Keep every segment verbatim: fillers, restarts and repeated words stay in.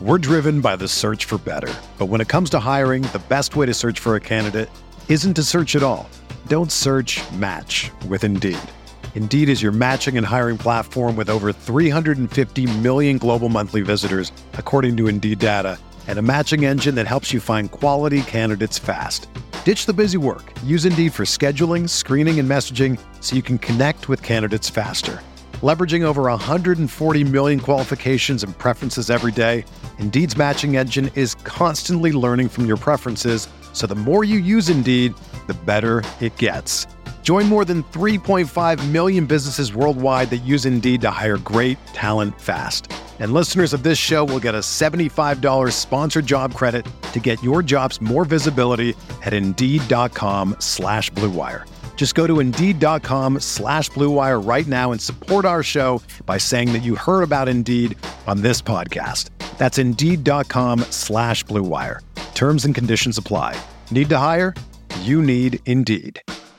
We're driven by the search for better. But when it comes to hiring, the best way to search for a candidate isn't to search at all. Don't search, match with Indeed. Indeed is your matching and hiring platform with over three hundred fifty million global monthly visitors, according to Indeed data, and a matching engine that helps you find quality candidates fast. Ditch the busy work. Use Indeed for scheduling, screening, and messaging so you can connect with candidates faster. Leveraging over one hundred forty million qualifications and preferences every day, Indeed's matching engine is constantly learning from your preferences, so the more you use Indeed, the better it gets. Join more than three point five million businesses worldwide that use Indeed to hire great talent fast. And listeners of this show will get a seventy-five dollars sponsored job credit to get your jobs more visibility at Indeed.com slash Blue Wire. Just go to Indeed.com slash Blue Wire right now and support our show by saying that you heard about Indeed on this podcast. That's Indeed.com slash Blue Wire. Terms and conditions apply. Need to hire? You need Indeed.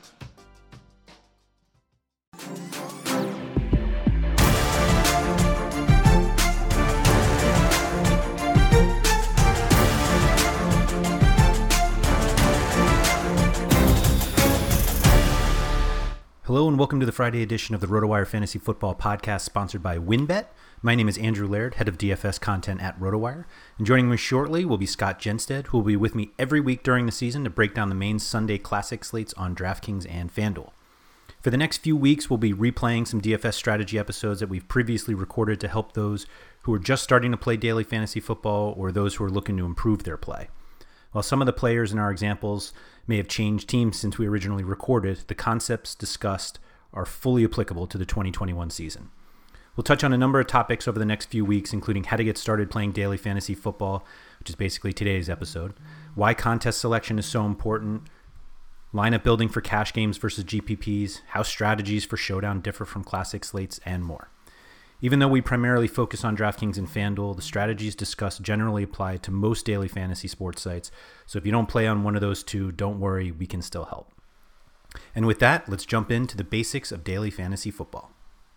Hello and welcome to the Friday edition of the RotoWire Fantasy Football Podcast, sponsored by WynnBET. My name is Andrew Laird, head of D F S content at RotoWire. And joining me shortly will be Scott Genstead, who will be with me every week during the season to break down the main Sunday classic slates on DraftKings and FanDuel. For the next few weeks, we'll be replaying some D F S strategy episodes that we've previously recorded to help those who are just starting to play daily fantasy football or those who are looking to improve their play. While some of the players in our examples may have changed teams since we originally recorded, the concepts discussed are fully applicable to the twenty twenty-one season. We'll touch on a number of topics over the next few weeks, including how to get started playing daily fantasy football, which is basically today's episode, why contest selection is so important, lineup building for cash games versus G P Ps, how strategies for Showdown differ from classic slates, and more. Even though we primarily focus on DraftKings and FanDuel, the strategies discussed generally apply to most daily fantasy sports sites. So if you don't play on one of those two, don't worry, we can still help. And with that, let's jump into the basics of daily fantasy football.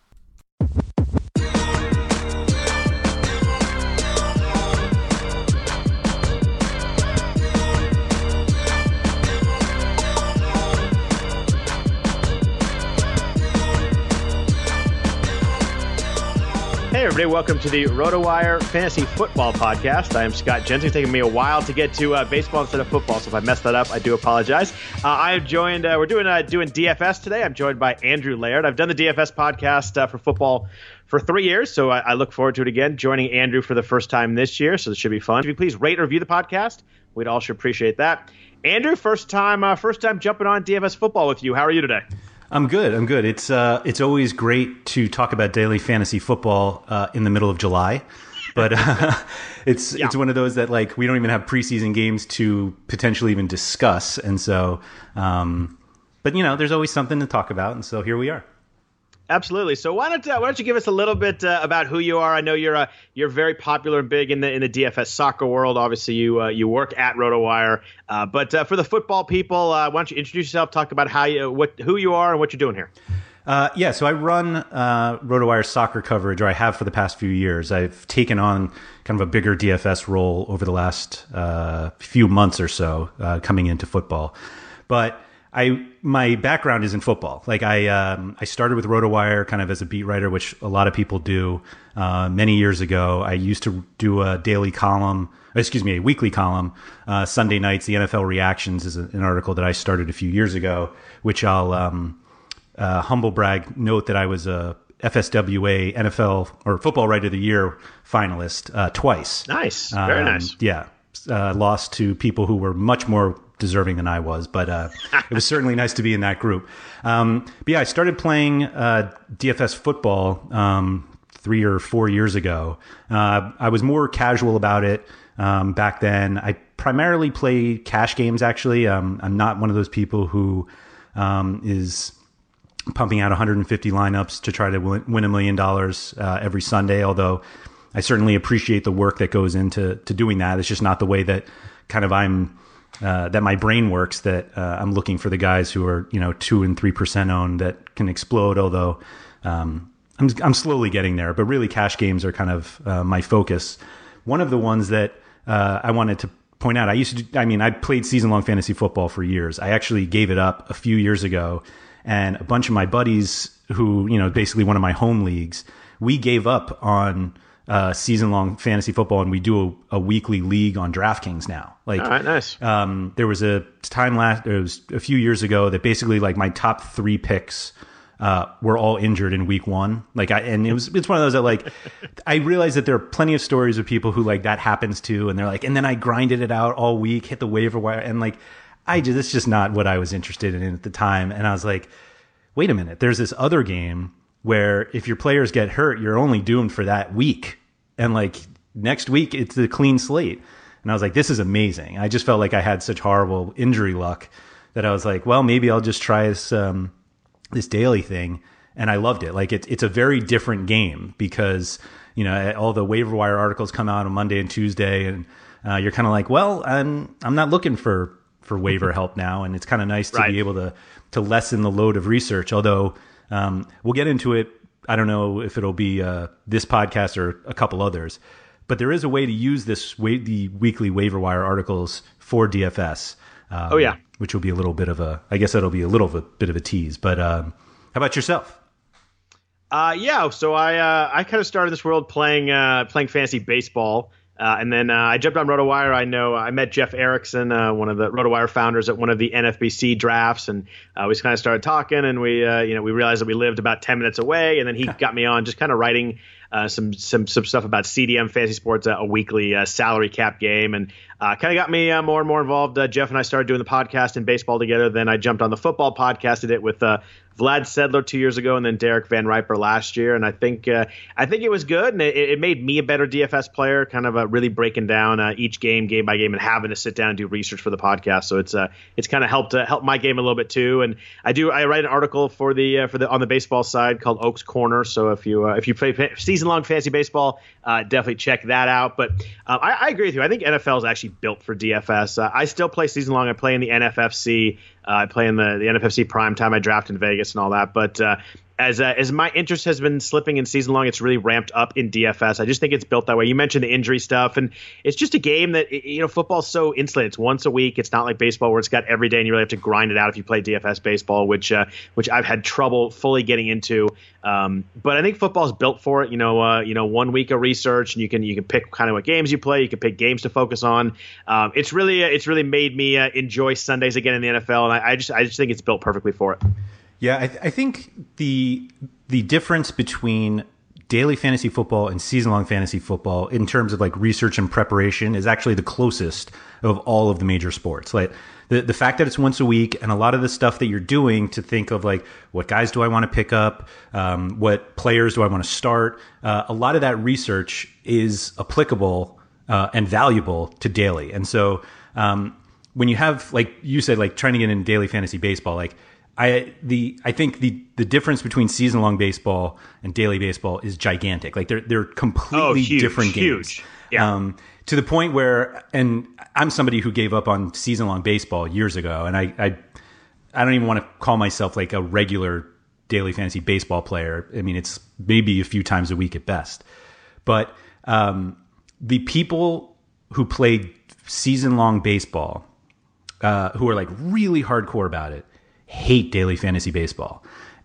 Hey everybody, welcome to the RotoWire Fantasy Football Podcast. I am Scott Jensen. It's taken me a while to get to uh, baseball instead of football, so if I messed that up, I do apologize. Uh, I am joined, uh, we're doing uh, doing D F S today. I'm joined by Andrew Laird. I've done the D F S podcast uh, for football for three years, so I, I look forward to it again, joining Andrew for the first time this year, so this should be fun. If you please rate and review the podcast, we'd all should appreciate that. Andrew, first time, uh, first time jumping on D F S football with you. How are you today? I'm good. I'm good. It's uh, it's always great to talk about daily fantasy football uh, in the middle of July, but uh, it's yeah. it's one of those that like we don't even have preseason games to potentially even discuss, and so, um, but you know, there's always something to talk about, and so here we are. Absolutely. So why don't uh, why don't you give us a little bit uh, about who you are? I know you're uh, you're very popular and big in the in the D F S soccer world. Obviously, you uh, you work at RotoWire, uh, but uh, for the football people, uh, why don't you introduce yourself? Talk about how you what who you are and what you're doing here. Uh, yeah, so I run uh, RotoWire soccer coverage, or I have for the past few years. I've taken on kind of a bigger D F S role over the last uh, few months or so, uh, coming into football, but. I my background is in football. Like I um, I started with RotoWire kind of as a beat writer, which a lot of people do. Uh, many years ago, I used to do a daily column, excuse me, a weekly column, uh, Sunday nights. The N F L Reactions is an article that I started a few years ago, which I'll um, uh, humble brag note that I was a F S W A N F L or Football Writer of the Year finalist uh, twice. Nice, very um, nice. Yeah, uh, lost to people who were much more deserving than I was, but uh, it was certainly nice to be in that group. Um, but yeah, I started playing uh, D F S football um, three or four years ago. Uh, I was more casual about it um, back then. I primarily play cash games, actually. Um, I'm not one of those people who um, is pumping out one hundred fifty lineups to try to win a million dollars uh, every Sunday, although I certainly appreciate the work that goes into to doing that. It's just not the way that kind of I'm Uh, that my brain works, that uh, I'm looking for the guys who are, you know, two and three percent owned that can explode. Although um, I'm I'm slowly getting there, but really cash games are kind of uh, my focus. one of the ones that uh, I wanted to point out, I used to, do, I mean, I played season long fantasy football for years. I actually gave it up a few years ago, and a bunch of my buddies who, you know, basically one of my home leagues, we gave up on uh, season long fantasy football, and we do a, a weekly league on DraftKings now. Like, all right, nice. Um, there was a time last, it was a few years ago that basically like my top three picks uh, were all injured in week one. Like I, and it was, it's one of those that like, I realized that there are plenty of stories of people who like that happens to, and they're like, and then I grinded it out all week, hit the waiver wire. And like, I just, it's just not what I was interested in at the time. And I was like, wait a minute, there's this other game where if your players get hurt, you're only doomed for that week. And like next week, it's a clean slate. And I was like, this is amazing. I just felt like I had such horrible injury luck that I was like, well, maybe I'll just try this, um, this daily thing. And I loved it. Like it's, it's a very different game because, you know, all the waiver wire articles come out on Monday and Tuesday, and uh, you're kind of like, well, I'm, I'm not looking for, for waiver help now. And it's kind of nice to right. be able to, to lessen the load of research. Although, um, we'll get into it. I don't know if it'll be, uh, this podcast or a couple others, but there is a way to use this way, the weekly waiver wire articles for D F S. Um, oh yeah. Which will be a little bit of a, I guess that'll be a little of a bit of a tease, but, um, how about yourself? Uh, yeah. So I, uh, I kind of started this world playing, uh, playing fantasy baseball. Uh, and then uh, I jumped on RotoWire. I know I met Jeff Erickson, uh, one of the RotoWire founders, at one of the N F B C drafts, and uh, we just kind of started talking. And we, uh, you know, we realized that we lived about ten minutes away. And then he got me on just kind of writing uh, some some some stuff about C D M Fantasy Sports, uh, a weekly uh, salary cap game, and uh, kind of got me uh, more and more involved. Uh, Jeff and I started doing the podcast and baseball together. Then I jumped on the football podcast, did it with uh, Vlad Sedler two years ago, and then Derek Van Riper last year. And I think uh, I think it was good, and it, it made me a better D F S player, kind of uh, really breaking down uh, each game, game by game, and having to sit down and do research for the podcast. So it's uh, it's kind of helped uh, help my game a little bit too. And I do I write an article for the uh, for the on the baseball side called Oaks Corner. So if you uh, if you play season long fantasy baseball, uh, definitely check that out. But um, I, I agree with you. I think N F L is actually built for D F S. Uh, I still play season long. I play in the N F F C. Uh, I play in the, the N F F C prime time. I draft in Vegas and all that. But uh, as uh, as my interest has been slipping in season long, it's really ramped up in D F S. I just think it's built that way. You mentioned the injury stuff, and it's just a game that, you know, football's so insulated. It's once a week. It's not like baseball where it's got every day and you really have to grind it out if you play D F S baseball, which uh, which I've had trouble fully getting into. Um, but I think football is built for it. You know, uh, you know, one week of research, and you can you can pick kind of what games you play. You can pick games to focus on. Um, it's really uh, it's really made me uh, enjoy Sundays again in the N F L, and I, I just I just think it's built perfectly for it. Yeah, I, th- I think the the difference between daily fantasy football and season long fantasy football in terms of like research and preparation is actually the closest of all of the major sports. Like the the fact that it's once a week, and a lot of the stuff that you're doing to think of like, what guys do I want to pick up, um, what players do I want to start. Uh, a lot of that research is applicable uh, and valuable to daily. And so um, when you have, like you said, like trying to get in daily fantasy baseball, like I the I think the the difference between season long baseball and daily baseball is gigantic. Like they're they're completely oh, huge, different games. Huge. Yeah. Um, to the point where, and I'm somebody who gave up on season long baseball years ago, and I, I I don't even want to call myself like a regular daily fantasy baseball player. I mean, it's maybe a few times a week at best. But um, the people who played season long baseball, uh, who are like really hardcore about it, hate daily fantasy baseball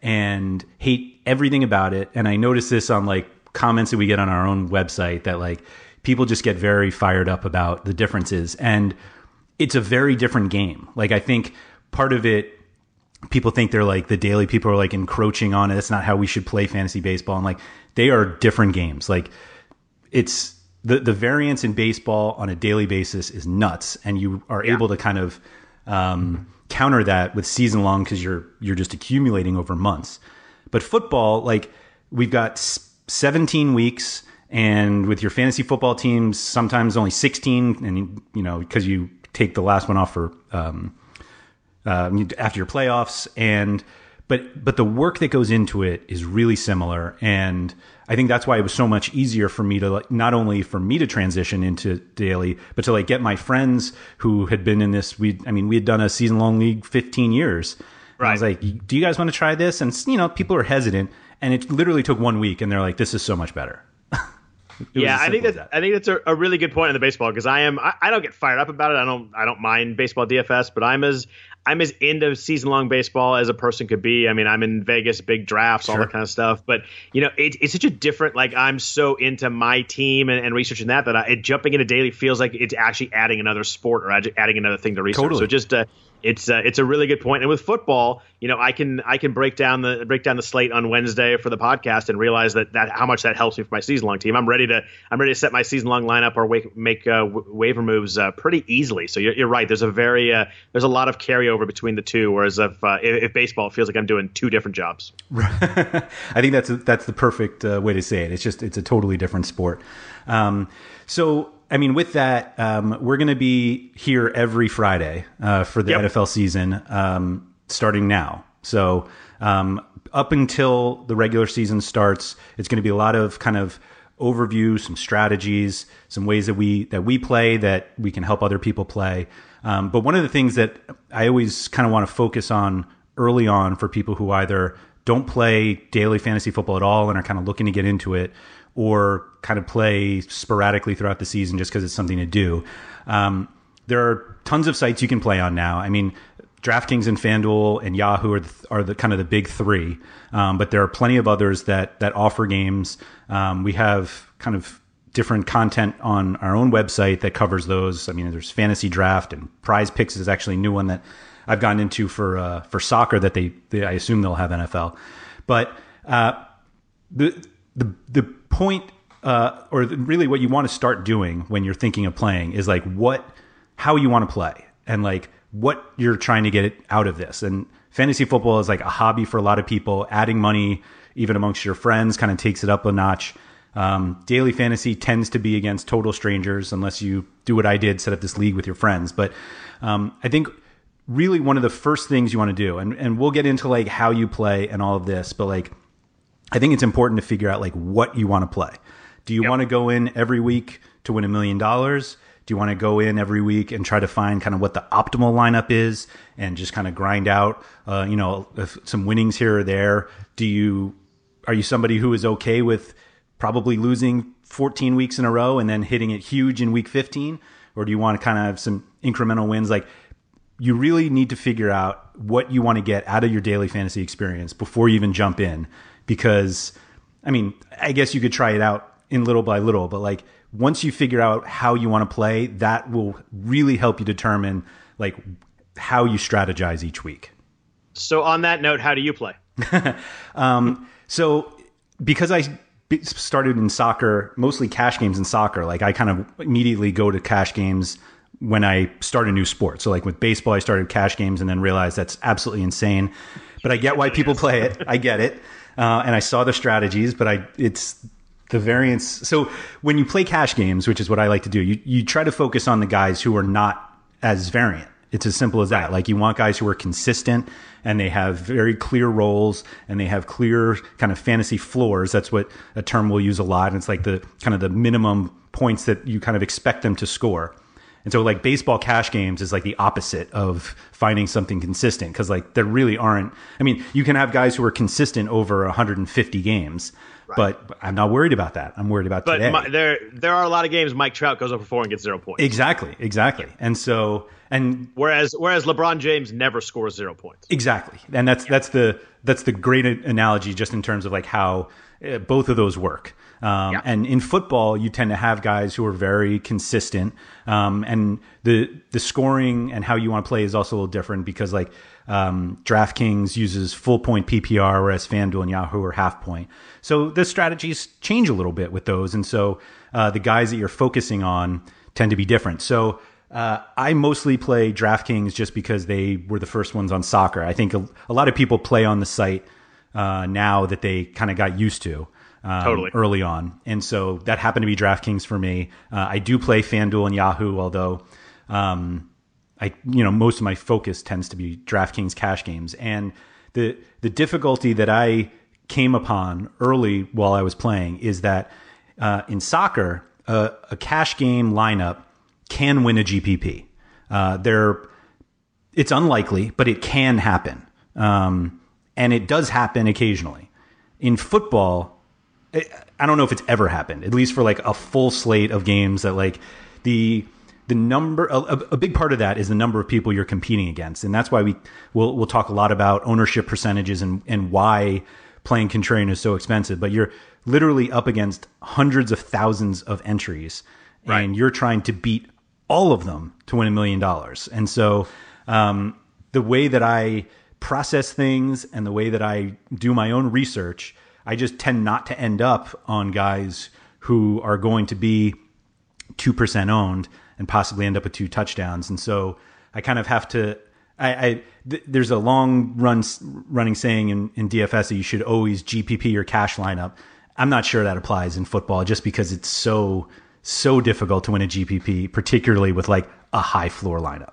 and hate everything about it. And I notice this on like comments that we get on our own website, that like people just get very fired up about the differences. And it's a very different game. Like, I think part of it, people think they're like, the daily people are like encroaching on it. That's not how we should play fantasy baseball. And like, they are different games. Like, it's the, the variance in baseball on a daily basis is nuts. And you are yeah. able to kind of, um, counter that with season long, because you're you're just accumulating over months. But football, like, we've got seventeen weeks, and with your fantasy football teams, sometimes only sixteen, and you know, because you take the last one off for um, uh, after your playoffs. And but but the work that goes into it is really similar, and I think that's why it was so much easier for me to, like, not only for me to transition into daily, but to like get my friends who had been in this. We, I mean, we had done a season long league fifteen years. Right. I was like, do you guys want to try this? And, you know, people are hesitant, and it literally took one week, and they're like, this is so much better. Yeah, I think that's that. I think that's a, a really good point in the baseball because I am I, I don't get fired up about it. I don't I don't mind baseball D F S, but I'm as I'm as into season long baseball as a person could be. I mean, I'm in Vegas, big drafts, sure. all that kind of stuff. But you know, it, it's such a different. Like I'm so into my team and, and researching that that I, it, jumping into daily feels like it's actually adding another sport or adding another thing to research. Totally. So just uh, it's uh, it's a really good point. And with football, you know, I can I can break down the break down the slate on Wednesday for the podcast and realize that that how much that helps me for my season long team. I'm ready to I'm ready to set my season long lineup or wake, make uh, w- waiver moves uh, pretty easily. So you're, you're right. There's a very uh, there's a lot of carryover between the two. Whereas if uh, if, if baseball, it feels like I'm doing two different jobs. I think that's a, that's the perfect uh, way to say it. It's just it's a totally different sport. Um, so. I mean, with that, um, we're going to be here every Friday uh, for the yep. N F L season um, starting now. So um, up until the regular season starts, it's going to be a lot of kind of overview, some strategies, some ways that we that we play that we can help other people play. Um, but one of the things that I always kind of want to focus on early on for people who either don't play daily fantasy football at all and are kind of looking to get into it, or kind of play sporadically throughout the season just because it's something to do. Um, there are tons of sites you can play on now. I mean, DraftKings and FanDuel and Yahoo are the, are the kind of the big three, um, but there are plenty of others that that offer games. Um, we have kind of different content on our own website that covers those. I mean, there's Fantasy Draft and Prize Picks is actually a new one that I've gotten into for uh, for soccer that they, they I assume they'll have N F L, but uh, the the the point uh, or really what you want to start doing when you're thinking of playing is like what how you want to play and like what you're trying to get out of this. And fantasy football is like a hobby for a lot of people. Adding money even amongst your friends kind of takes it up a notch. Um, daily fantasy tends to be against total strangers unless you do what I did, set up this league with your friends. But um, I think really one of the first things you want to do, and, and we'll get into like how you play and all of this, but like I think it's important to figure out like what you want to play. Do you yep. want to go in every week to win a million dollars? Do you want to go in every week and try to find kind of what the optimal lineup is and just kind of grind out, uh, you know, some winnings here or there? Do you, are you somebody who is okay with probably losing fourteen weeks in a row and then hitting it huge in week fifteen? Or do you want to kind of have some incremental wins? Like you really need to figure out what you want to get out of your daily fantasy experience before you even jump in. Because, I mean, I guess you could try it out in little by little, but like once you figure out how you want to play, that will really help you determine like how you strategize each week. So on that note, how do you play? um, so because I started in soccer, mostly cash games in soccer, like I kind of immediately go to cash games when I start a new sport. So like with baseball, I started cash games and then realized that's absolutely insane, but I get why people play it. I get it. Uh, and I saw the strategies, but I it's the variance. So when you play cash games, which is what I like to do, you, you try to focus on the guys who are not as variant. It's as simple as that. Like you want guys who are consistent and they have very clear roles and they have clear kind of fantasy floors. That's what a term we'll use a lot. And it's like the kind of the minimum points that you kind of expect them to score. And so like baseball cash games is like the opposite of finding something consistent because like there really aren't. I mean, you can have guys who are consistent over one hundred fifty games, right. but I'm not worried about that. I'm worried about but today. But there there are a lot of games Mike Trout goes over four and gets zero points. Exactly, exactly. And so and whereas whereas LeBron James never scores zero points. Exactly, and that's yeah. that's the that's the great analogy just in terms of like how uh, both of those work. Um, yeah. And in football, you tend to have guys who are very consistent, um, and the the scoring and how you want to play is also a little different because like um, DraftKings uses full point P P R, whereas FanDuel and Yahoo are half point. So the strategies change a little bit with those, and so uh, the guys that you're focusing on tend to be different. So uh, I mostly play DraftKings just because they were the first ones on soccer. I think a, a lot of people play on the site uh, now that they kind of got used to. Um, totally. Early on. And so that happened to be DraftKings for me. Uh, I do play FanDuel and Yahoo, although um, I, you know, most of my focus tends to be DraftKings cash games. And the the difficulty that I came upon early while I was playing is that uh, in soccer, uh, a cash game lineup can win a G P P. Uh, there, it's unlikely, but it can happen, um, and it does happen occasionally. In football, I don't know if it's ever happened, at least for like a full slate of games that like the the number a, a big part of that is the number of people you're competing against, and that's why we we'll we'll talk a lot about ownership percentages and and why playing contrarian is so expensive. But you're literally up against hundreds of thousands of entries, right, and you're trying to beat all of them to win a million dollars. And so um, the way that I process things and the way that I do my own research, I just tend not to end up on guys who are going to be two percent owned and possibly end up with two touchdowns. And so I kind of have to, I, I th- there's a long run running saying in, in D F S that you should always G P P your cash lineup. I'm not sure that applies in football just because it's so, so difficult to win a G P P, particularly with like a high floor lineup.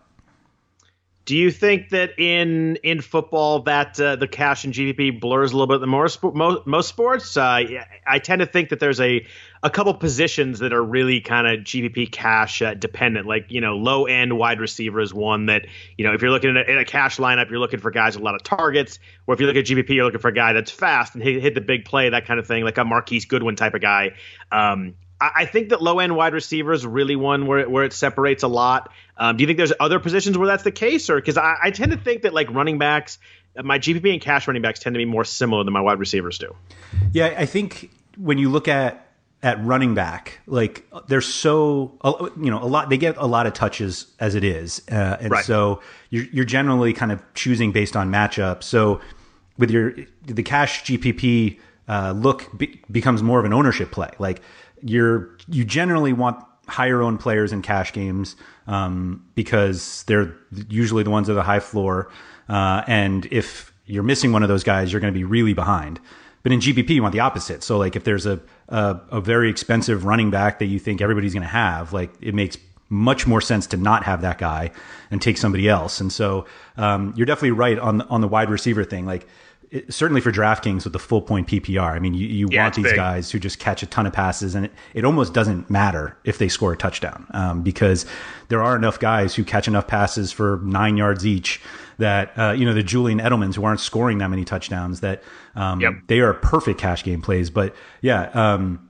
Do you think that in in football that uh, the cash and G P P blurs a little bit the more sp- most, most sports? Uh, I tend to think that there's a a couple positions that are really kind of G P P cash uh, dependent. Like, you know, low end wide receiver is one that, you know, if you're looking at a, in a cash lineup, you're looking for guys with a lot of targets. Or if you look at G P P, you're looking for a guy that's fast and hit, hit the big play, that kind of thing, like a Marquise Goodwin type of guy. Um, I think that low-end wide receiver is really one where it, where it separates a lot. Um, do you think there's other positions where that's the case? Or because I, I tend to think that like running backs, my G P P and cash running backs tend to be more similar than my wide receivers do. Yeah, I think when you look at at running back, like they're so, you know, a lot, they get a lot of touches as it is. Uh, and right. so you're, you're generally kind of choosing based on matchup. So with your, the cash G P P uh, look be, becomes more of an ownership play. Like, You're you generally want higher owned players in cash games um, because they're usually the ones that are the high floor. Uh, and if you're missing one of those guys, you're going to be really behind. But in G P P, you want the opposite. So like if there's a, a, a very expensive running back that you think everybody's going to have, like it makes much more sense to not have that guy and take somebody else. And so um, you're definitely right on the, on the wide receiver thing. Like, It, certainly for DraftKings with the full point P P R. I mean, you, you yeah, want these big. guys who just catch a ton of passes, and it, it almost doesn't matter if they score a touchdown um, because there are enough guys who catch enough passes for nine yards each that, uh, you know, the Julian Edelmans who aren't scoring that many touchdowns that um, yep. they are perfect cash game plays. But yeah, um,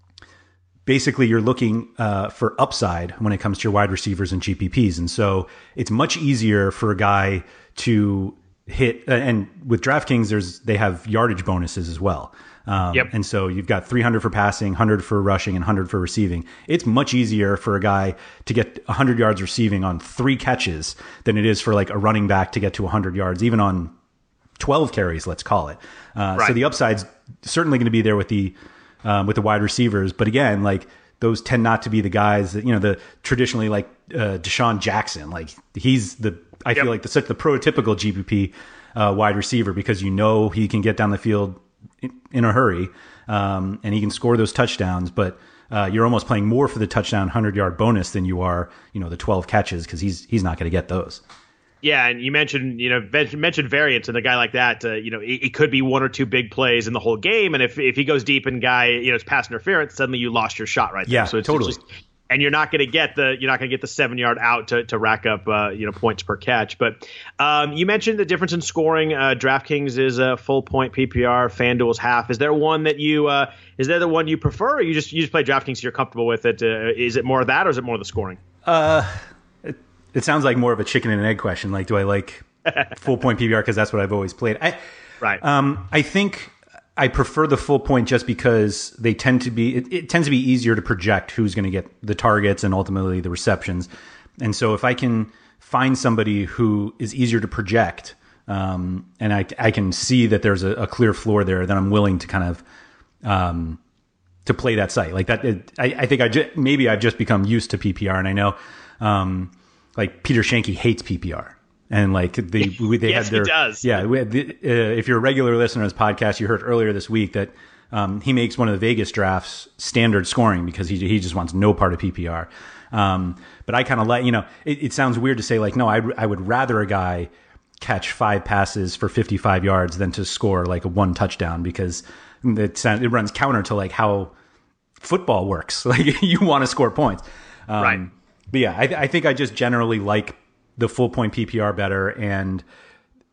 basically you're looking uh, for upside when it comes to your wide receivers and G P Ps. And so it's much easier for a guy to hit, and with DraftKings, there's they have yardage bonuses as well. Um, yep. And so you've got three hundred for passing, one hundred for rushing, and one hundred for receiving. It's much easier for a guy to get one hundred yards receiving on three catches than it is for like a running back to get to one hundred yards, even on twelve carries, let's call it. Uh, right. So the upside's certainly going to be there with the um, with the wide receivers. But again, like those tend not to be the guys that, you know, the traditionally like uh, Deshaun Jackson, like he's the I yep. feel like the such the prototypical G P P uh, wide receiver because you know he can get down the field in, in a hurry um, and he can score those touchdowns. But uh, you're almost playing more for the touchdown hundred yard bonus than you are, you know, the twelve catches because he's he's not going to get those. Yeah, and you mentioned, you know, mentioned variance, and a guy like that, uh, you know, it, it could be one or two big plays in the whole game, and if if he goes deep and guy, you know, it's pass interference, suddenly you lost your shot right there. Yeah, so it's, totally. It's just, and you're not going to get the you're not going to get the seven yard out to to rack up uh, you know points per catch. But um, you mentioned the difference in scoring. Uh, DraftKings is a full point P P R. FanDuel's half. Is there one that you uh, is there the one you prefer, or you just you just play DraftKings so you're comfortable with it? Uh, is it more of that, or is it more of the scoring? Uh, it, it sounds like more of a chicken and an egg question. Like, do I like full point P P R because that's what I've always played? I, right. Um, I think I prefer the full point just because they tend to be, it, it tends to be easier to project who's going to get the targets and ultimately the receptions. And so if I can find somebody who is easier to project, um, and I, I can see that there's a, a clear floor there, then I'm willing to kind of, um, to play that site like that. It, I, I think I just, maybe I've just become used to P P R, and I know, um, like Peter Shanky hates P P R. And like they, they yes, had their, he does. yeah. We had the, uh, if you're a regular listener to this podcast, you heard earlier this week that um, he makes one of the Vegas drafts standard scoring because he he just wants no part of P P R. Um, but I kind of like, you know, it, it sounds weird to say like, no, I I would rather a guy catch five passes for fifty-five yards than to score like a one touchdown because it sounds, it runs counter to like how football works. Like you want to score points, um, right? But yeah, I, I think I just generally like the full point P P R better. And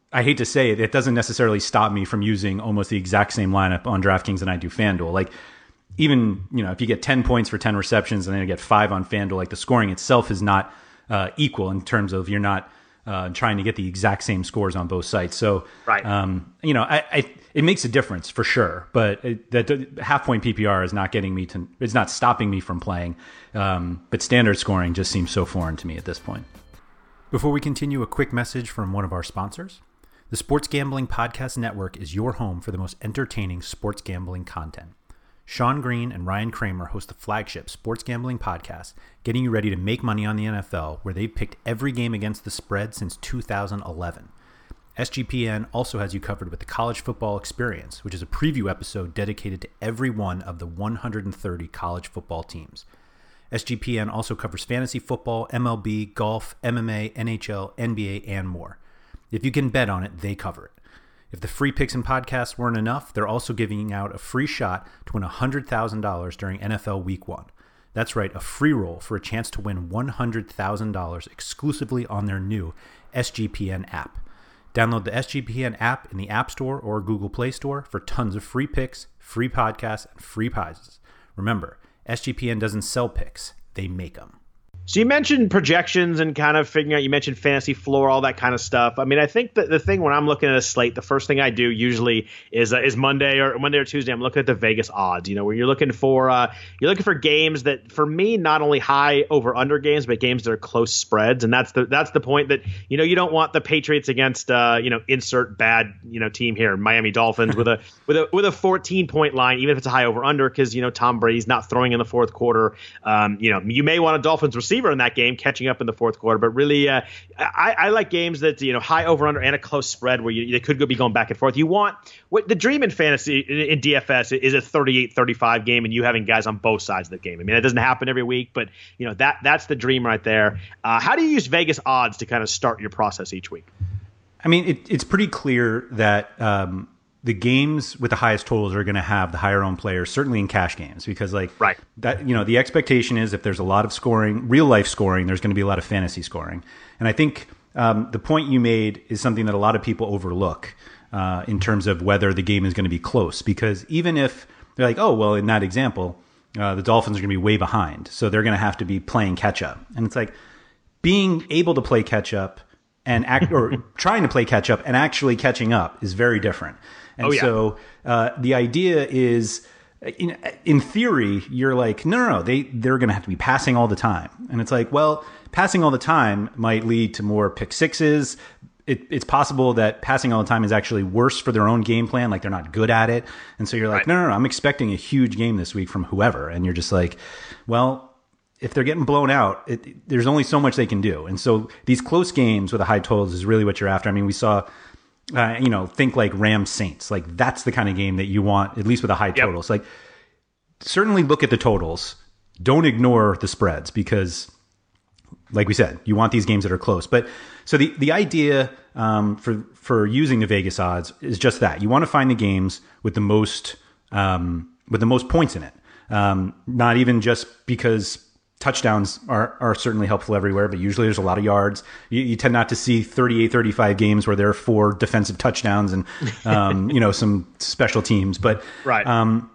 I hate to say it, it doesn't necessarily stop me from using almost the exact same lineup on DraftKings than I do FanDuel. Like, even, you know, if you get ten points for ten receptions and then you get five on FanDuel, like the scoring itself is not uh, equal in terms of you're not uh, trying to get the exact same scores on both sites. So, right. um, you know, I, I, it makes a difference for sure, but it, that half point P P R is not getting me to, it's not stopping me from playing. Um, but standard scoring just seems so foreign to me at this point. Before we continue, a quick message from one of our sponsors. The Sports Gambling Podcast Network is your home for the most entertaining sports gambling content. Sean Green and Ryan Kramer host the flagship Sports Gambling Podcast, getting you ready to make money on the N F L, where they've picked every game against the spread since two thousand eleven. S G P N also has you covered with the College Football Experience, which is a preview episode dedicated to every one of the one hundred thirty college football teams. S G P N also covers fantasy football, M L B, golf, M M A, N H L, N B A, and more. If you can bet on it, they cover it. If the free picks and podcasts weren't enough, they're also giving out a free shot to win one hundred thousand dollars during N F L Week one. That's right, a free roll for a chance to win one hundred thousand dollars exclusively on their new S G P N app. Download the S G P N app in the App Store or Google Play Store for tons of free picks, free podcasts, and free prizes. Remember, S G P N doesn't sell picks, they make them. So you mentioned projections and kind of figuring out, you mentioned fantasy floor, all that kind of stuff. I mean, I think that the thing when I'm looking at a slate, the first thing I do usually is uh, is Monday or Monday or Tuesday. I'm looking at the Vegas odds, you know, where you're looking for uh, you're looking for games that, for me, not only high over under games, but games that are close spreads. And that's the that's the point that, you know, you don't want the Patriots against, uh, you know, insert bad, you know, team here, Miami Dolphins with a with a with a fourteen point line, even if it's a high over under, because, you know, Tom Brady's not throwing in the fourth quarter. Um, you know, you may want a Dolphins receiver in that game catching up in the fourth quarter, but really uh, I, I like games that, you know, high over under and a close spread where you, they could go be going back and forth. You want what the dream in fantasy in, in D F S is a thirty-eight thirty-five game and you having guys on both sides of the game. I mean, it doesn't happen every week, but you know, that that's the dream right there. Uh, how do you use Vegas odds to kind of start your process each week? I mean, it, it's pretty clear that um, the games with the highest totals are going to have the higher owned players, certainly in cash games, because like right. that, you know, the expectation is if there's a lot of scoring, real life scoring, there's going to be a lot of fantasy scoring. And I think um, the point you made is something that a lot of people overlook uh, in terms of whether the game is going to be close, because even if they're like, oh, well, in that example, uh, the Dolphins are going to be way behind, so they're going to have to be playing catch up. And it's like being able to play catch up and act or trying to play catch up and actually catching up is very different. And oh, yeah. so uh, the idea is, in, in theory, you're like, no, no, no, they, they're going to have to be passing all the time. And it's like, well, passing all the time might lead to more pick sixes. It, it's possible that passing all the time is actually worse for their own game plan. Like they're not good at it. And so you're like, right. no, no, no, I'm expecting a huge game this week from whoever. And you're just like, well, if they're getting blown out, it, there's only so much they can do. And so these close games with the high totals is really what you're after. I mean, we saw... Uh, you know, think like Rams Saints. Like that's the kind of game that you want, at least with a high yep. total. So like, certainly look at the totals. Don't ignore the spreads because, like we said, you want these games that are close. But so the the idea um, for for using the Vegas odds is just that you want to find the games with the most um, with the most points in it. Um, not even just because touchdowns are, are certainly helpful everywhere, but usually there's a lot of yards. You, you tend not to see thirty-eight thirty-five games where there are four defensive touchdowns and, um, you know, some special teams. But right. Um,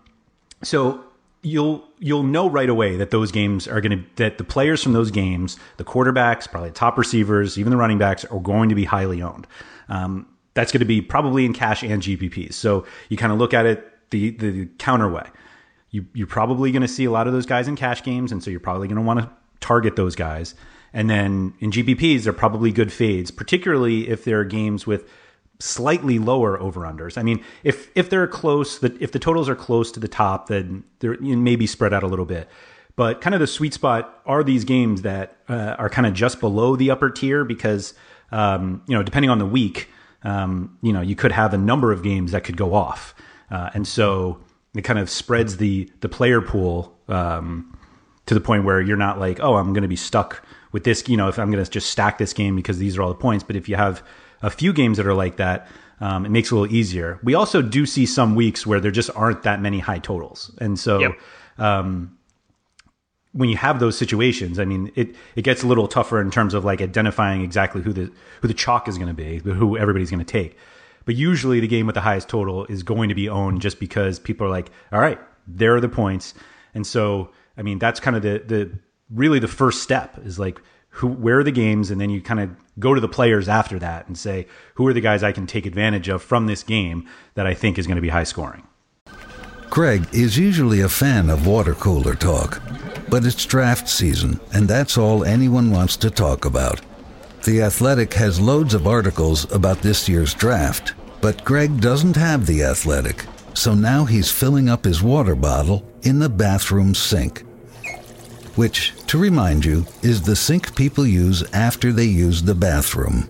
so you'll you'll know right away that those games are going to, that the players from those games, the quarterbacks, probably the top receivers, even the running backs, are going to be highly owned. Um, that's going to be probably in cash and G P Ps. So you kind of look at it the the counter way. You, you're probably going to see a lot of those guys in cash games, and so you're probably going to want to target those guys. And then in G P Ps, they're probably good fades, particularly if there are games with slightly lower over-unders. I mean, if if they're close, if the totals are close to the top, then they're maybe spread out a little bit. But kind of the sweet spot are these games that uh, are kind of just below the upper tier because, um, you know, depending on the week, um, you know, you could have a number of games that could go off. Uh, and so... it kind of spreads the the player pool um, to the point where you're not like, oh, I'm going to be stuck with this, you know, if I'm going to just stack this game because these are all the points. But if you have a few games that are like that, um, it makes it a little easier. We also do see some weeks where there just aren't that many high totals. And so, yep. um, when you have those situations, I mean, it, it gets a little tougher in terms of like identifying exactly who the who the chalk is going to be, who everybody's going to take. But usually the game with the highest total is going to be owned just because people are like, all right, there are the points. And so, I mean, that's kind of the the really the first step is like, who, where are the games? And then you kind of go to the players after that and say, who are the guys I can take advantage of from this game that I think is going to be high scoring? Greg is usually a fan of water cooler talk, but it's draft season, and that's all anyone wants to talk about. The Athletic has loads of articles about this year's draft, but Greg doesn't have The Athletic, so now he's filling up his water bottle in the bathroom sink, which, to remind you, is the sink people use after they use the bathroom.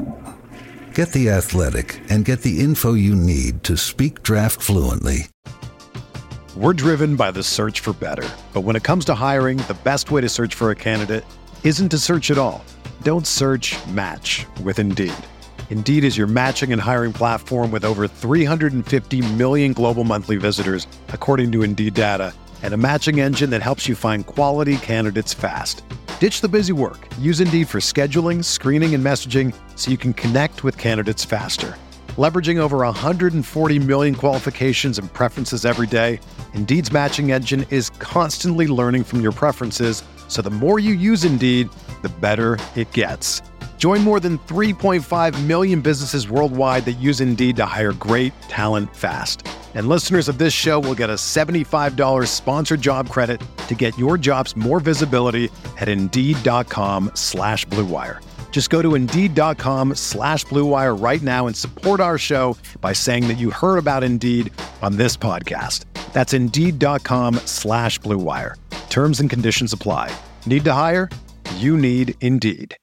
Get The Athletic and get the info you need to speak draft fluently. We're driven by the search for better. But when it comes to hiring, the best way to search for a candidate isn't to search at all. Don't search, match with Indeed. Indeed is your matching and hiring platform with over three hundred fifty million global monthly visitors, according to Indeed data, and a matching engine that helps you find quality candidates fast. Ditch the busy work. Use Indeed for scheduling, screening, and messaging so you can connect with candidates faster. Leveraging over one hundred forty million qualifications and preferences every day, Indeed's matching engine is constantly learning from your preferences, so the more you use Indeed, the better it gets. Join more than three point five million businesses worldwide that use Indeed to hire great talent fast. And listeners of this show will get a seventy-five dollars sponsored job credit to get your jobs more visibility at Indeed.com slash Blue Wire. Just go to Indeed.com slash Blue Wire right now and support our show by saying that you heard about Indeed on this podcast. That's Indeed.com slash Blue Wire. Terms and conditions apply. Need to hire? You need Indeed.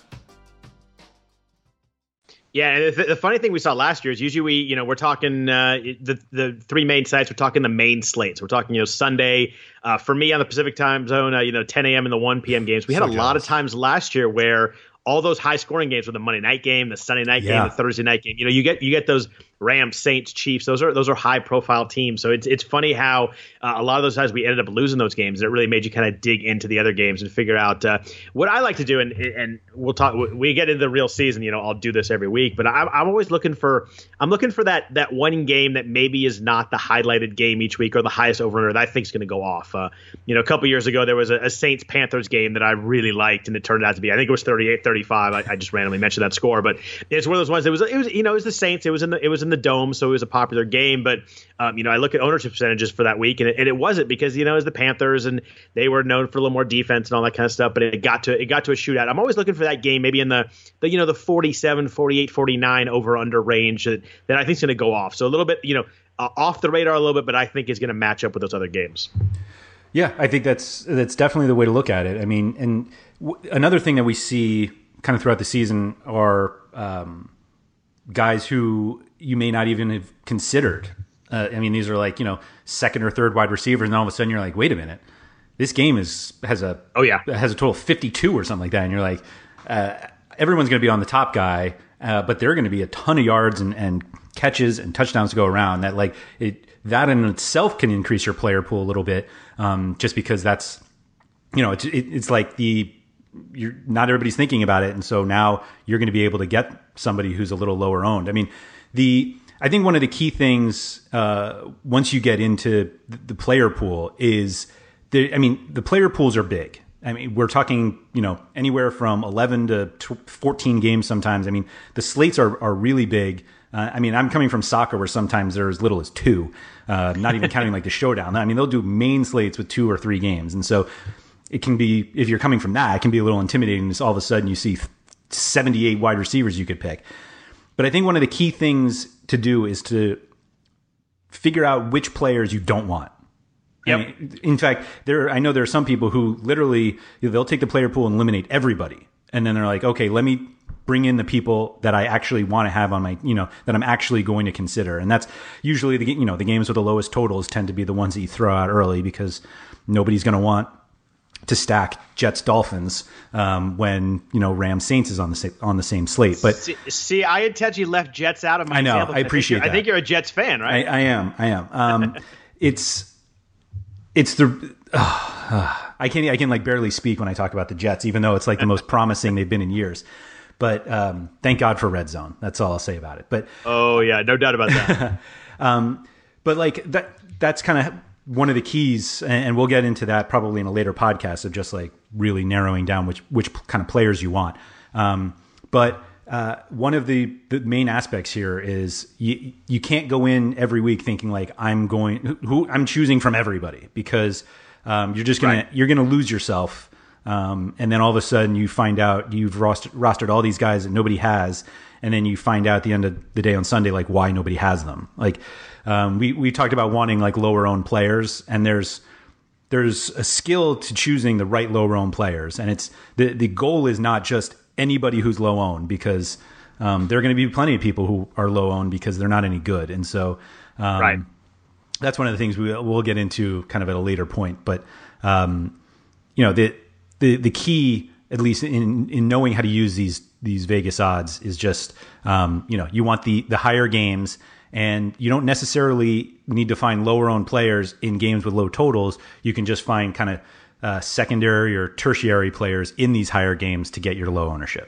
Yeah, and the, the funny thing we saw last year is usually we, you know, we're talking uh, the the three main sites. We're talking the main slates. We're talking, you know, Sunday uh, for me on the Pacific time zone. Uh, you know, ten a.m. and the one p.m. games. We had so a jealous. lot of times last year where all those high scoring games were the Monday night game, the Sunday night yeah. game, the Thursday night game. You know, you get you get those Rams, Saints, Chiefs. Those are those are high profile teams. So it's it's funny how uh, a lot of those times we ended up losing those games, and it really made you kind of dig into the other games and figure out uh, what I like to do. And and we'll talk. We get into the real season. You know, I'll do this every week, but I'm I'm always looking for I'm looking for that that one game that maybe is not the highlighted game each week or the highest over under that I think is going to go off. Uh, you know, a couple years ago there was a, a Saints Panthers game that I really liked, and it turned out to be I think it was thirty-eight thirty-five. I, I just randomly mentioned that score, but it's one of those ones. It was it was you know it was the Saints. It was in the it was in the dome, so it was a popular game. But um, you know I look at ownership percentages for that week, and it, and it wasn't because you know it was the Panthers and they were known for a little more defense and all that kind of stuff. But it got to it got to a shootout. I'm always looking for that game, maybe in the the you know the forty-seven, forty-eight, forty-nine over under range that, that I think is going to go off. So a little bit you know uh, off the radar a little bit, but I think is going to match up with those other games. Yeah, I think that's that's definitely the way to look at it. I mean, and w- another thing that we see kind of throughout the season are um, guys who you may not even have considered. Uh, I mean, these are like, you know, second or third wide receivers, and all of a sudden you're like, wait a minute, this game is has a oh yeah has a total of fifty-two or something like that, and you're like, uh, everyone's going to be on the top guy, uh, but there are going to be a ton of yards and, and catches and touchdowns to go around. That like it that in itself can increase your player pool a little bit, um, just because that's you know it's it, it's like the You're not everybody's thinking about it, and so now you're going to be able to get somebody who's a little lower owned. I mean, the I think one of the key things uh, once you get into the player pool is the I mean the player pools are big. I mean, we're talking you know anywhere from eleven to fourteen games sometimes. I mean, the slates are are really big. Uh, I mean, I'm coming from soccer where sometimes they're as little as two, uh, not even counting like the showdown. I mean, they'll do main slates with two or three games, and so. It can be, if you're coming from that, it can be a little intimidating. Just all of a sudden you see seventy-eight wide receivers you could pick. But I think one of the key things to do is to figure out which players you don't want. Yep. I mean, in fact, there I know there are some people who literally, they'll take the player pool and eliminate everybody. And then they're like, okay, let me bring in the people that I actually want to have on my, you know, that I'm actually going to consider. And that's usually the, you know, the games with the lowest totals tend to be the ones that you throw out early because nobody's going to want to stack Jets Dolphins um, when you know Rams Saints is on the sa- on the same slate. But see, see, I intentionally left Jets out of my. I know. Example. I appreciate. I think, that. I think you're a Jets fan, right? I, I am. I am. Um, it's it's the uh, uh, I can I can like barely speak when I talk about the Jets, even though it's like the most promising they've been in years. But um, thank God for Red Zone. That's all I'll say about it. But oh yeah, no doubt about that. um, but like that that's kind of one of the keys, and we'll get into that probably in a later podcast of just like really narrowing down which which kind of players you want. Um, but uh, one of the, the main aspects here is you you can't go in every week thinking like I'm going who I'm choosing from everybody, because um, you're just gonna right. you're gonna lose yourself, um, and then all of a sudden you find out you've rostered, rostered all these guys that nobody has, and then you find out at the end of the day on Sunday like why nobody has them. Like um, we we talked about wanting like lower owned players, and there's there's a skill to choosing the right lower owned players, and it's the the goal is not just anybody who's low owned, because um, there are going to be plenty of people who are low owned because they're not any good. And so um, right. that's one of the things we, we'll get into kind of at a later point. But, um, you know, the, the, the key, at least in, in knowing how to use these, these Vegas odds is just, um, you know, you want the, the higher games, and you don't necessarily need to find lower owned players in games with low totals. You can just find kind of Uh, secondary or tertiary players in these higher games to get your low ownership.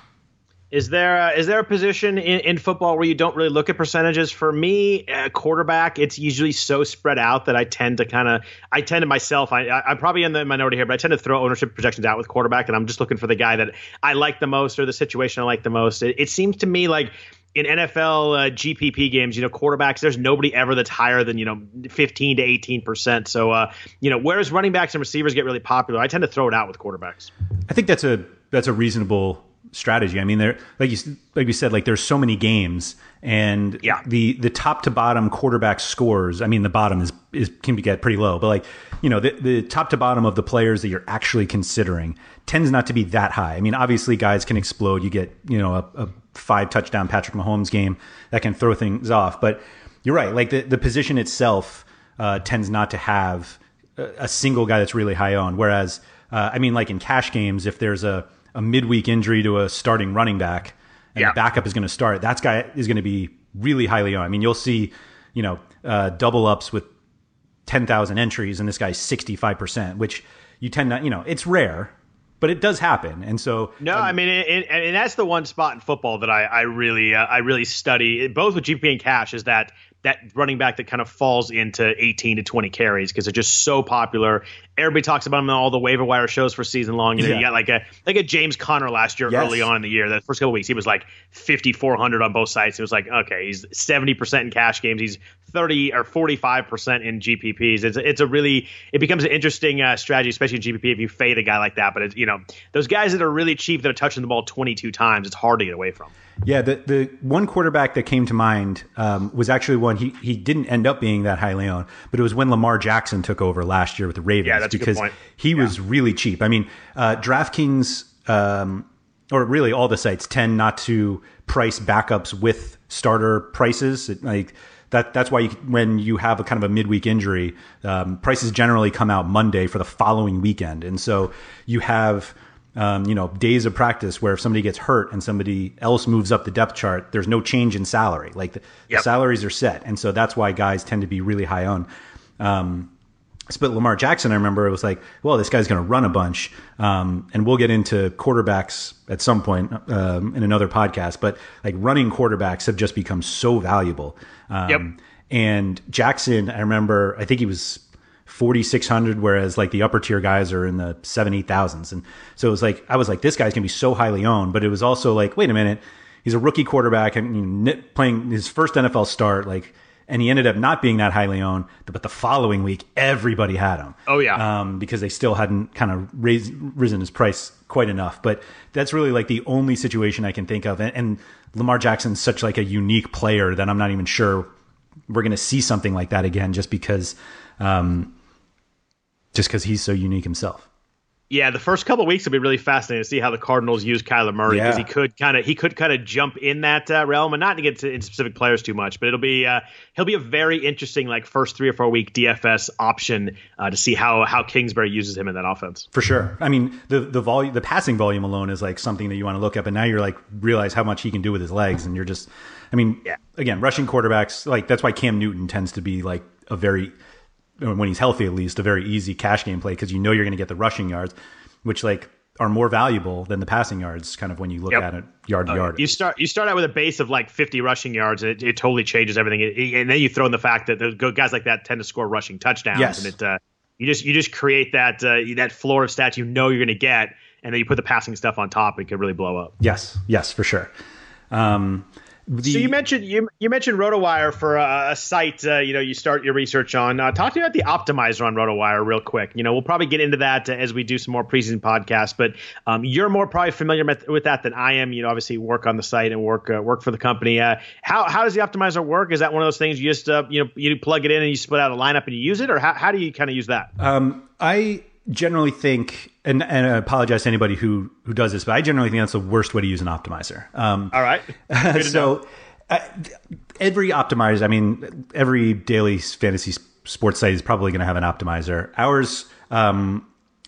Is there a, is there a position in, in football where you don't really look at percentages? For me, uh, quarterback, it's usually so spread out that I tend to kind of I tend to myself. I, I I'm probably in the minority here, but I tend to throw ownership projections out with quarterback, and I'm just looking for the guy that I like the most or the situation I like the most. It, it seems to me like in N F L uh, G P P games, you know, quarterbacks, there's nobody ever that's higher than, you know, fifteen to eighteen percent. So, uh, you know, whereas running backs and receivers get really popular, I tend to throw it out with quarterbacks. I think that's a that's a reasonable strategy. I mean, there like you like we said, like there's so many games, and yeah. the the top to bottom quarterback scores. I mean, the bottom is is can be get pretty low, but like you know, the the top to bottom of the players that you're actually considering tends not to be that high. I mean, obviously, guys can explode. You get you know a, a five touchdown Patrick Mahomes game that can throw things off. But you're right. Like the, the position itself uh, tends not to have a, a single guy that's really high owned. Whereas, uh, I mean, like in cash games, if there's a, a midweek injury to a starting running back and yeah. the backup is going to start, that guy is going to be really highly owned. I mean, you'll see, you know, uh, double ups with ten thousand entries and this guy's sixty-five percent, which you tend not, you know, it's rare. But it does happen, and so no, um, I mean, it, it, and that's the one spot in football that I, I really, uh, I really study both with G P P and cash is that that running back that kind of falls into eighteen to twenty carries because they're just so popular. Everybody talks about them in all the waiver wire shows for season long. You know, yeah. you got like a like a James Conner last year, yes. early on in the year. The first couple weeks, he was like fifty-four hundred on both sides. It was like, okay, he's seventy percent in cash games. He's thirty or forty-five percent in G P Ps. It's it's a really it becomes an interesting uh, strategy, especially in G P P if you fade a guy like that. But it's, you know, those guys that are really cheap that are touching the ball twenty-two times, it's hard to get away from. Yeah, the the one quarterback that came to mind um, was actually one he he didn't end up being that highly owned, but it was when Lamar Jackson took over last year with the Ravens. Yeah, that's because a good point. he yeah. was really cheap. I mean, uh, DraftKings um, or really all the sites tend not to price backups with starter prices. It, like that that's why you, when you have a kind of a midweek injury, um, prices generally come out Monday for the following weekend, and so you have. Um, you know, days of practice where if somebody gets hurt and somebody else moves up the depth chart, there's no change in salary. Like the, yep. the salaries are set. And so that's why guys tend to be really high owned. Um, but Lamar Jackson, I remember it was like, well, this guy's going to run a bunch. Um, and we'll get into quarterbacks at some point um, in another podcast. But like running quarterbacks have just become so valuable. Um, yep. And Jackson, I remember, I think he was forty-six hundred, whereas like the upper tier guys are in the seven, eight thousands. And so it was like, I was like, this guy's gonna be so highly owned, but it was also like, wait a minute, he's a rookie quarterback and playing his first N F L start, like, and he ended up not being that highly owned, but the following week, everybody had him. Oh yeah. Um, because they still hadn't kind of raised, risen his price quite enough. But that's really like the only situation I can think of. And, and Lamar Jackson's such like a unique player that I'm not even sure we're going to see something like that again, just because, um, just because he's so unique himself. Yeah, the first couple of weeks will be really fascinating to see how the Cardinals use Kyler Murray because yeah. he could kind of he could kind of jump in that uh, realm, and not to get to into specific players too much, but it'll be uh, he'll be a very interesting like first three or four week D F S option uh, to see how how Kingsbury uses him in that offense. For sure. I mean, the the volume, the passing volume alone is like something that you want to look up, and now you're like realize how much he can do with his legs, and you're just, I mean, yeah. again, rushing quarterbacks like that's why Cam Newton tends to be like a very when he's healthy at least, a very easy cash game play because you know you're going to get the rushing yards, which like are more valuable than the passing yards. Kind of when you look yep. at it yard to yard. You start you start out with a base of like fifty rushing yards, and it, it totally changes everything. It, it, and then you throw in the fact that the guys like that tend to score rushing touchdowns, yes. and it uh, you just you just create that uh, that floor of stats you know you're going to get, and then you put the passing stuff on top. It could really blow up. Yes, yes, for sure. Um, The, so you mentioned you you mentioned RotoWire for a, a site uh, you know you start your research on. Uh, talk to me about the optimizer on RotoWire real quick. You know we'll probably get into that as we do some more preseason podcasts, but um, you're more probably familiar with, with that than I am. You know obviously work on the site and work uh, work for the company. Uh, how how does the optimizer work? Is that one of those things you just uh, you know you plug it in and you split out a lineup and you use it, or how how do you kind of use that? Um, I generally think, and, and I apologize to anybody who, who does this, but I generally think that's the worst way to use an optimizer. Um, All right. so uh, every optimizer, I mean, every daily fantasy sports site is probably going to have an optimizer. Ours um,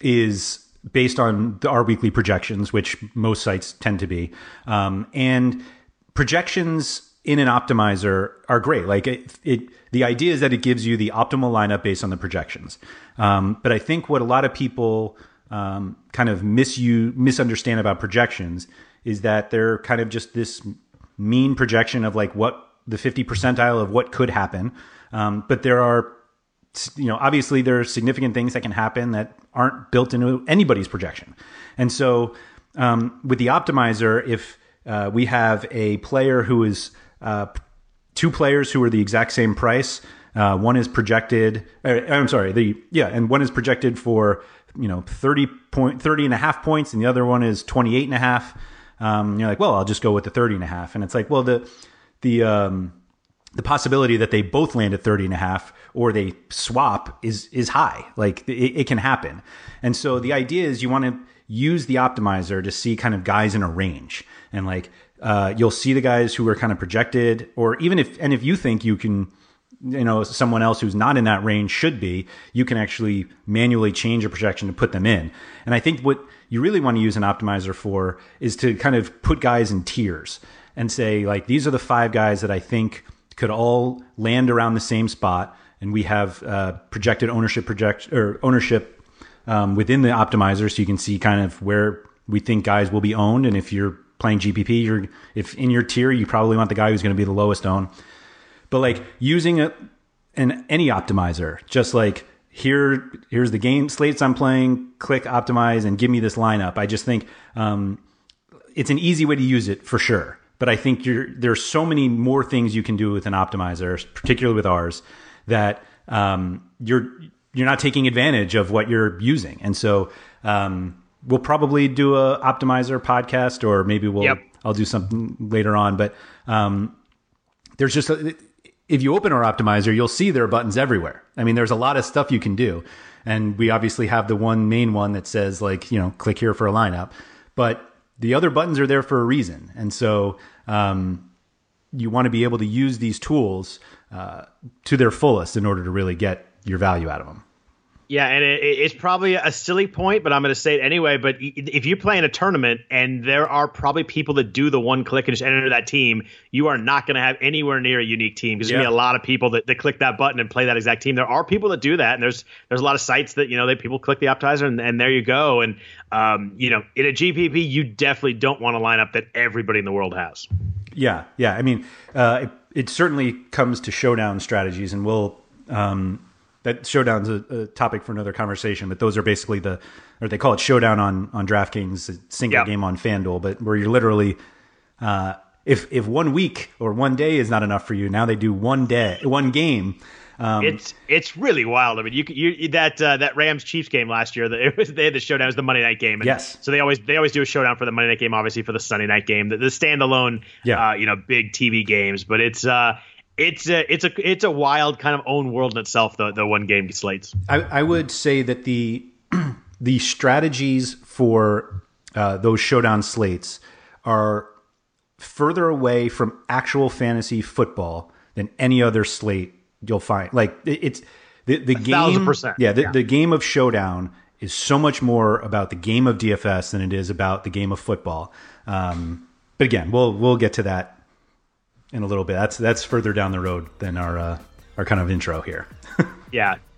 is based on the, our weekly projections, which most sites tend to be. Um, and projections in an optimizer are great. Like it, it, the idea is that it gives you the optimal lineup based on the projections. Um, but I think what a lot of people um, kind of misuse, misunderstand about projections is that they're kind of just this mean projection of like what the fifty percentile of what could happen. Um, but there are, you know, obviously there are significant things that can happen that aren't built into anybody's projection. And so um, with the optimizer, if uh, we have a player who is uh, two players who are the exact same price, uh, one is projected, uh, I'm sorry, the, yeah. And one is projected for, you know, thirty point, thirty and a half points. And the other one is twenty-eight and a half. Um, you're like, well, I'll just go with the thirty and a half. And it's like, well, the, the, um, the possibility that they both land at thirty and a half or they swap is, is high. Like it, it can happen. And so the idea is you want to use the optimizer to see kind of guys in a range, and like, uh, you'll see the guys who are kind of projected, or even if, and if you think you can, you know, someone else who's not in that range should be, you can actually manually change a projection to put them in. And I think what you really want to use an optimizer for is to kind of put guys in tiers and say, like, these are the five guys that I think could all land around the same spot. And we have uh, projected ownership project or ownership um, within the optimizer. So you can see kind of where we think guys will be owned. And if you're playing G P P, you're, if in your tier, you probably want the guy who's going to be the lowest owned. But like using a, an any optimizer, just like here, here's the game slates I'm playing, click optimize and give me this lineup. I just think um, it's an easy way to use it for sure. But I think you're, there's so many more things you can do with an optimizer, particularly with ours, that um, you're you're not taking advantage of what you're using. And so um, we'll probably do a optimizer podcast, or maybe we'll yep. I'll do something later on. But um, there's just a, if you open our optimizer, you'll see there are buttons everywhere. I mean, there's a lot of stuff you can do. And we obviously have the one main one that says, like, you know, click here for a lineup. But the other buttons are there for a reason. And so um, you want to be able to use these tools uh, to their fullest in order to really get your value out of them. Yeah, and it, it's probably a silly point, but I'm going to say it anyway. But if you play in a tournament and there are probably people that do the one click and just enter that team, you are not going to have anywhere near a unique team, because yeah. there's going to be a lot of people that, that click that button and play that exact team. There are people that do that, and there's there's a lot of sites that, you know, they people click the optimizer and, and there you go. And um, you know, in a G P P, you definitely don't want a lineup that everybody in the world has. Yeah, yeah. I mean, uh, it, it certainly comes to showdown strategies, and we'll. Um, That showdown's a, a topic for another conversation, but those are basically the, or they call it showdown on, on DraftKings, a single yep. game on FanDuel, but where you're literally, uh, if, if one week or one day is not enough for you, now they do one day, one game. Um, it's, it's really wild. I mean, you, you, that, uh, that Rams Chiefs game last year, the, it was, they had the showdown, it was the Monday night game. And yes. So they always, they always do a showdown for the Monday night game, obviously for the Sunday night game, the, the standalone, yeah. uh, you know, big T V games, but it's, uh, It's a it's a it's a wild kind of own world in itself. The the one game slates. I, I would say that the the strategies for uh, those showdown slates are further away from actual fantasy football than any other slate you'll find. Like it's the the a game. Thousand percent. Yeah, the, yeah, the game of showdown is so much more about the game of D F S than it is about the game of football. Um, but again, we'll we'll get to that in a little bit. That's that's further down the road than our uh, our kind of intro here. yeah.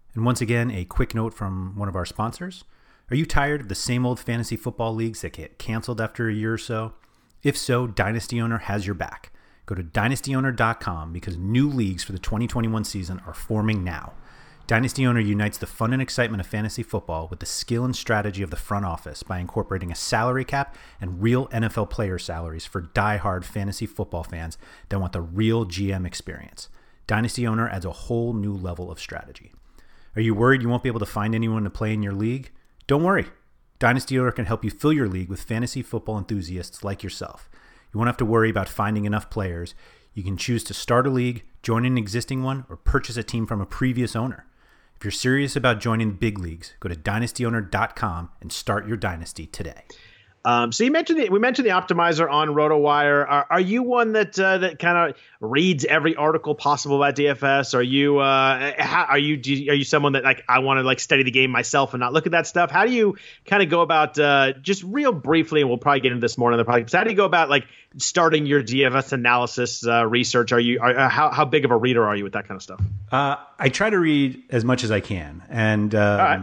And once again, a quick note from one of our sponsors. Are you tired of the same old fantasy football leagues that get canceled after a year or so? If so, Dynasty Owner has your back. Go to dynasty owner dot com because new leagues for the twenty twenty-one season are forming now. Dynasty Owner unites the fun and excitement of fantasy football with the skill and strategy of the front office by incorporating a salary cap and real N F L player salaries for die-hard fantasy football fans that want the real G M experience. Dynasty Owner adds a whole new level of strategy. Are you worried you won't be able to find anyone to play in your league? Don't worry. Dynasty Owner can help you fill your league with fantasy football enthusiasts like yourself. You won't have to worry about finding enough players. You can choose to start a league, join an existing one, or purchase a team from a previous owner. If you're serious about joining big leagues, go to dynasty owner dot com and start your dynasty today. Um, so you mentioned the, we mentioned the optimizer on RotoWire. Are, are you one that uh, that kind of reads every article possible about D F S? Are you uh, how, are you, do you are you someone that like I want to like study the game myself and not look at that stuff? How do you kind of go about uh, just real briefly? And we'll probably get into this more in the podcast. How do you go about like starting your D F S analysis uh, research? Are you are, how how big of a reader are you with that kind of stuff? Uh, I try to read as much as I can, and. Um, All right.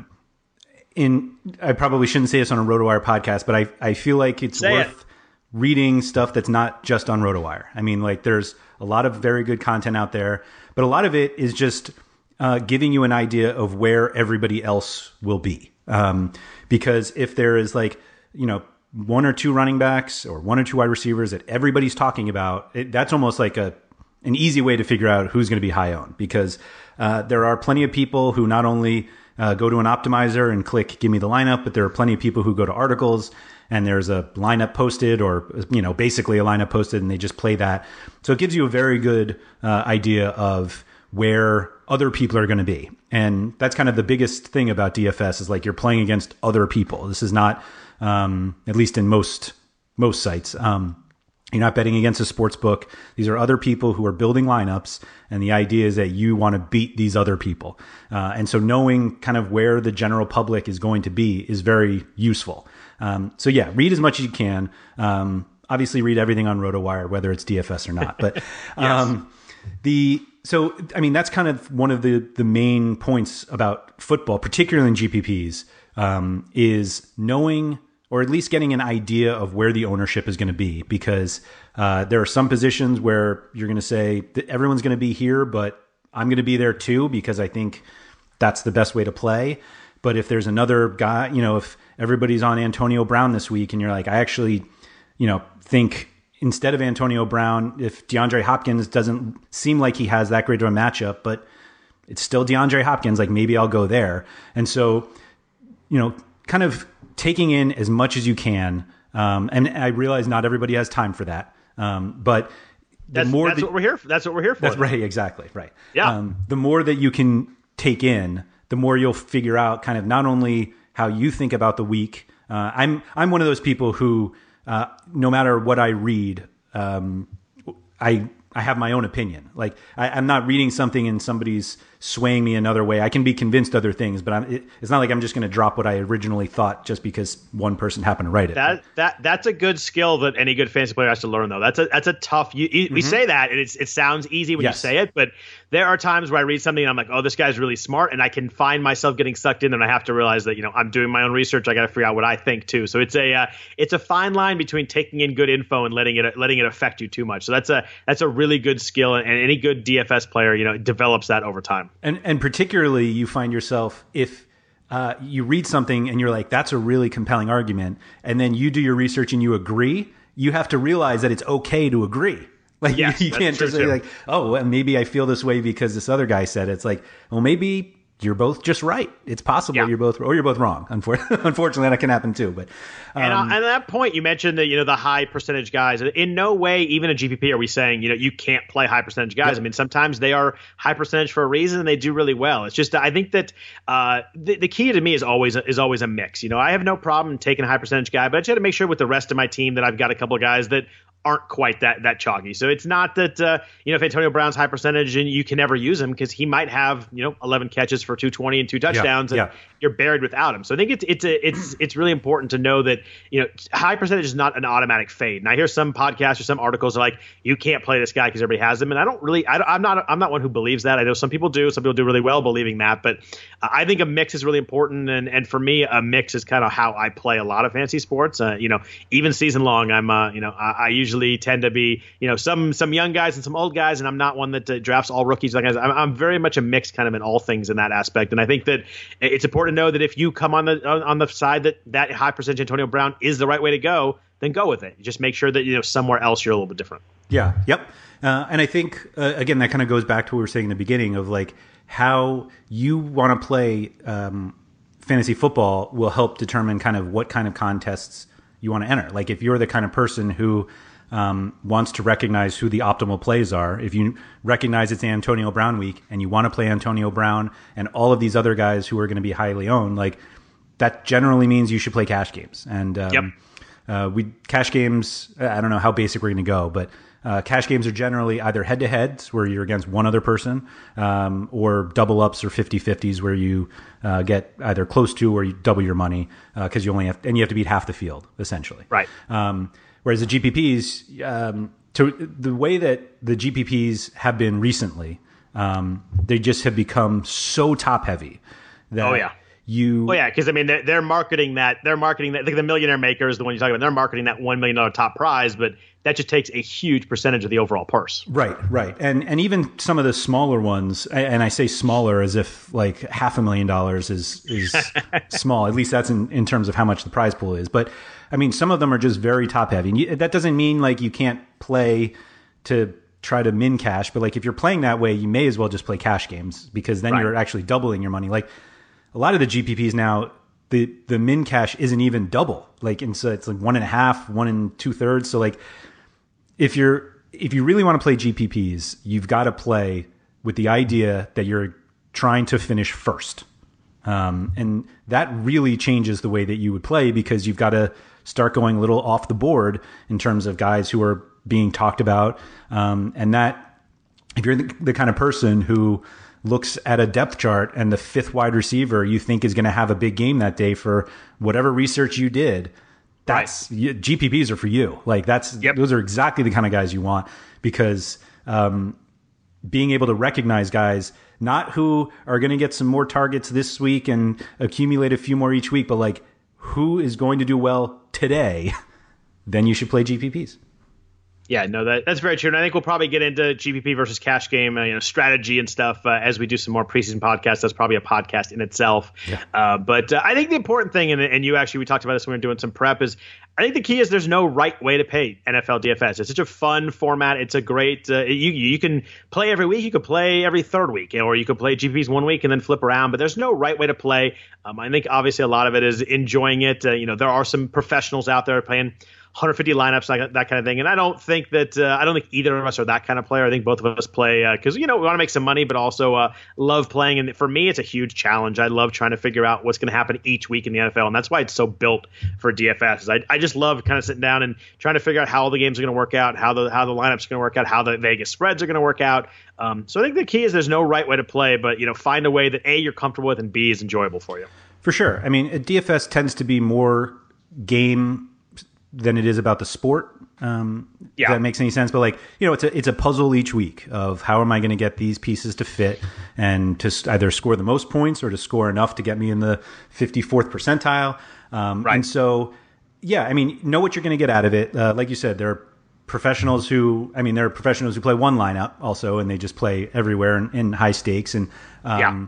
In, I probably shouldn't say this on a RotoWire podcast, but I, I feel like it's say worth it. reading stuff that's not just on RotoWire. I mean, like there's a lot of very good content out there, but a lot of it is just uh, giving you an idea of where everybody else will be. Um, because if there is like, you know, one or two running backs or one or two wide receivers that everybody's talking about, it, that's almost like a an easy way to figure out who's going to be high owned, because uh, there are plenty of people who not only Uh, go to an optimizer and click give me the lineup, but there are plenty of people who go to articles and there's a lineup posted, or you know basically a lineup posted, and they just play that. So it gives you a very good uh, idea of where other people are going to be, and that's kind of the biggest thing about D F S is like you're playing against other people. This is not, um, at least in most most sites. Um, You're not betting against a sports book. These are other people who are building lineups, and the idea is that you want to beat these other people. Uh, and so knowing kind of where the general public is going to be is very useful. Um, so yeah, read as much as you can. Um, obviously read everything on RotoWire, whether it's D F S or not. But um, yes. the so I mean that's kind of one of the the main points about football, particularly in G P Ps, um, is knowing, or at least getting an idea of where the ownership is going to be, because uh, there are some positions where you're going to say that everyone's going to be here, but I'm going to be there too, because I think that's the best way to play. But if there's another guy, you know, if everybody's on Antonio Brown this week and you're like, I actually, you know, think instead of Antonio Brown, if DeAndre Hopkins doesn't seem like he has that great of a matchup, but it's still DeAndre Hopkins, like maybe I'll go there. And so, you know, kind of taking in as much as you can. Um, and I realize not everybody has time for that. Um, but the that's, more that's that, what we're here for. That's what we're here for. That's right. Exactly. Right. Yeah. Um, the more that you can take in, the more you'll figure out kind of not only how you think about the week. Uh, I'm, I'm one of those people who, uh, no matter what I read, um, I, I have my own opinion. Like I, I'm not reading something and somebody's swaying me another way. I can be convinced other things, but I'm, it, it's not like I'm just going to drop what I originally thought just because one person happened to write it. That that that's a good skill that any good fantasy player has to learn, though. That's a that's a tough. You, you, mm-hmm. We say that, and it's it sounds easy when yes. you say it, but there are times where I read something and I'm like, oh, this guy's really smart, and I can find myself getting sucked in, and I have to realize that you know I'm doing my own research. I got to figure out what I think too. So it's a uh, it's a fine line between taking in good info and letting it letting it affect you too much. So that's a that's a really good skill, and any good D F S player you know develops that over time. And and particularly you find yourself if uh, you read something and you're like, that's a really compelling argument, and then you do your research and you agree, you have to realize that it's okay to agree. Like yes, you, you can't just say like, oh, well, maybe I feel this way because this other guy said it. It's like, well, maybe you're both just right. It's possible yeah. you're both, or you're both wrong. Unfortunately, that can happen too. But um, and, uh, and at that point, you mentioned that you know the high percentage guys. In no way, even a G P P, are we saying you know you can't play high percentage guys. Yep. I mean, sometimes they are high percentage for a reason, and they do really well. It's just I think that uh, the, the key to me is always is always a mix. You know, I have no problem taking a high percentage guy, but I just got to make sure with the rest of my team that I've got a couple of guys that aren't quite that that chalky. So it's not that uh, you know if Antonio Brown's high percentage and you can never use him because he might have you know eleven catches for two twenty and two touchdowns yeah, and yeah. you're buried without him. So I think it's it's a, it's it's really important to know that you know high percentage is not an automatic fade. And I hear some podcasts or some articles are like you can't play this guy because everybody has him, and I don't really I, I'm not I'm not one who believes that. I know some people do. Some people do really well believing that, but I think a mix is really important. And and for me, a mix is kind of how I play a lot of fantasy sports. Uh, you know, even season long, I'm uh, you know I, I usually tend to be you know some some young guys and some old guys, and I'm not one that uh, drafts all rookies. Like I'm, I'm very much a mix kind of in all things in that aspect. And I think that it's important to know that if you come on the on, on the side that that high percentage Antonio Brown is the right way to go, then go with it. Just make sure that you know somewhere else you're a little bit different. Yeah. Yep. Uh, and I think uh, again that kind of goes back to what we were saying in the beginning of like how you want to play um, fantasy football will help determine kind of what kind of contests you want to enter. Like if you're the kind of person who um, wants to recognize who the optimal plays are, if you recognize it's Antonio Brown week and you want to play Antonio Brown and all of these other guys who are going to be highly owned, like that generally means you should play cash games. And um, yep. uh, we cash games, I don't know how basic we're going to go, but Uh, cash games are generally either head-to-heads where you're against one other person um, or double-ups or fifty-fifties where you uh, get either close to or you double your money because uh, you only have – and you have to beat half the field, essentially. Right. Um, whereas the G P Ps um, – to the way that the G P Ps have been recently, um, they just have become so top-heavy that oh, yeah. you – Oh, yeah, because, I mean, they're, they're marketing that – they're marketing that – like the Millionaire Maker is the one you're talking about. They're marketing that one million dollars top prize, but – that just takes a huge percentage of the overall purse. Right, right. And and even some of the smaller ones, and I say smaller as if like half a million dollars is is small. At least that's in, in terms of how much the prize pool is. But I mean, some of them are just very top heavy. And you, that doesn't mean like you can't play to try to min cash. But like if you're playing that way, you may as well just play cash games because then right. you're actually doubling your money. Like a lot of the G P Ps now, the, the min cash isn't even double. Like and so it's like one and a half, one and two thirds. So like If you're if you really want to play G P Ps, you've got to play with the idea that you're trying to finish first, um, and that really changes the way that you would play because you've got to start going a little off the board in terms of guys who are being talked about, um, and that if you're the, the kind of person who looks at a depth chart and the fifth wide receiver you think is going to have a big game that day for whatever research you did. That's right. G P Ps are for you. Like that's yep. those are exactly the kind of guys you want because um, being able to recognize guys not who are going to get some more targets this week and accumulate a few more each week, but like who is going to do well today, then you should play G P Ps. Yeah, no, that that's very true. And I think we'll probably get into G P P versus cash game, uh, you know, strategy and stuff uh, as we do some more preseason podcasts. That's probably a podcast in itself. Yeah. Uh, but uh, I think the important thing, and, and you actually, we talked about this when we were doing some prep, is I think the key is there's no right way to pay N F L D F S. It's such a fun format. It's a great, uh, you you can play every week. You could play every third week, or you could play G P Ps one week and then flip around. But there's no right way to play. Um, I think obviously a lot of it is enjoying it. Uh, you know, there are some professionals out there playing one hundred fifty lineups, like that kind of thing. And I don't think that uh, I don't think either of us are that kind of player. I think both of us play because uh, you know we want to make some money, but also uh, love playing. And for me, it's a huge challenge. I love trying to figure out what's going to happen each week in the N F L, and that's why it's so built for D F S. I I just love kind of sitting down and trying to figure out how all the games are going to work out, how the how the lineups are going to work out, how the Vegas spreads are going to work out. Um, so I think the key is there's no right way to play, but you know find a way that A, you're comfortable with, and B, is enjoyable for you. For sure. I mean, D F S tends to be more game than it is about the sport. Um, yeah. If that makes any sense. But like, you know, it's a, it's a puzzle each week of how am I going to get these pieces to fit and to either score the most points or to score enough to get me in the fifty-fourth percentile. Um, right. And so, yeah, I mean, know what you're going to get out of it. Uh, like you said, there are professionals who, I mean, there are professionals who play one lineup also, and they just play everywhere in, in high stakes. And um, yeah.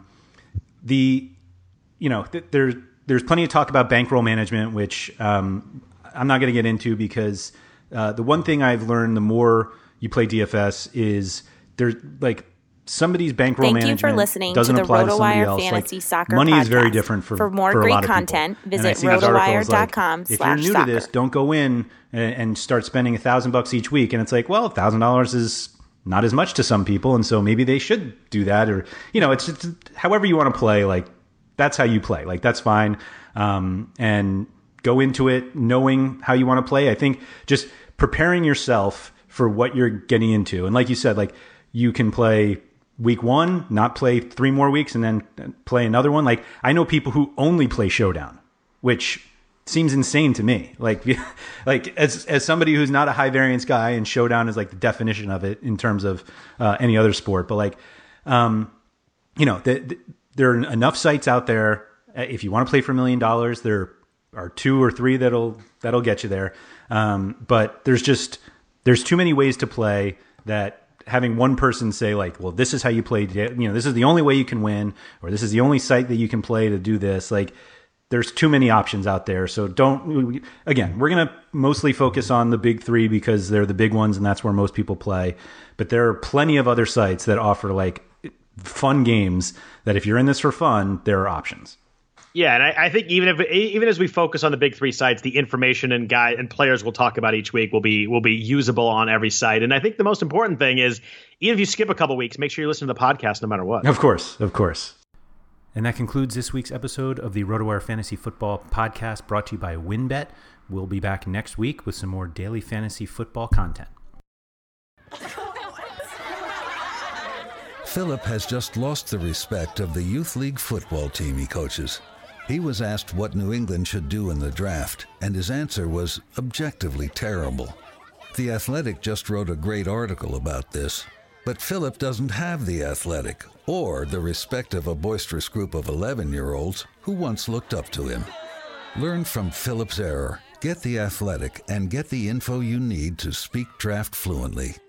the, you know, th- there's, there's plenty of talk about bankroll management, which, um, I'm not going to get into because uh, the one thing I've learned the more you play D F S is there's like somebody's bankroll Thank management you for listening doesn't to the apply to somebody RotoWire else. Fantasy Like, Soccer money podcast. is very different for, for more for great a lot of content, people. visit rotowire dot com like, if slash you're new soccer. to this, don't go in and, and start spending a thousand bucks each week. And it's like, well, a thousand dollars is not as much to some people, and so maybe they should do that. Or you know, it's, it's however you want to play. Like that's how you play. Like that's fine. Um, and go into it knowing how you want to play. I think just preparing yourself for what you're getting into. And like you said, like you can play week one, not play three more weeks, and then play another one. Like I know people who only play Showdown, which seems insane to me. Like, like as as somebody who's not a high variance guy, and Showdown is like the definition of it in terms of uh, any other sport. But like, um, you know, the, the, there are enough sites out there. If you want to play for a million dollars, there are two or three that'll that'll get you there. Um, but there's just there's too many ways to play that having one person say like, well, this is how you play. You know, this is the only way you can win, or this is the only site that you can play to do this. Like, there's too many options out there. So don't, again, we're going to mostly focus on the big three because they're the big ones and that's where most people play. But there are plenty of other sites that offer like fun games that if you're in this for fun, there are options. Yeah, and I, I think even if even as we focus on the big three sites, the information and guide and players we'll talk about each week will be will be usable on every site. And I think the most important thing is, even if you skip a couple weeks, make sure you listen to the podcast no matter what. Of course, of course. And that concludes this week's episode of the RotoWire Fantasy Football Podcast, brought to you by WynnBET. We'll be back next week with some more daily fantasy football content. Philip has just lost the respect of the youth league football team he coaches. He was asked what New England should do in the draft, and his answer was objectively terrible. The Athletic just wrote a great article about this, but Philip doesn't have The Athletic or the respect of a boisterous group of eleven-year-olds who once looked up to him. Learn from Philip's error, get The Athletic, and get the info you need to speak draft fluently.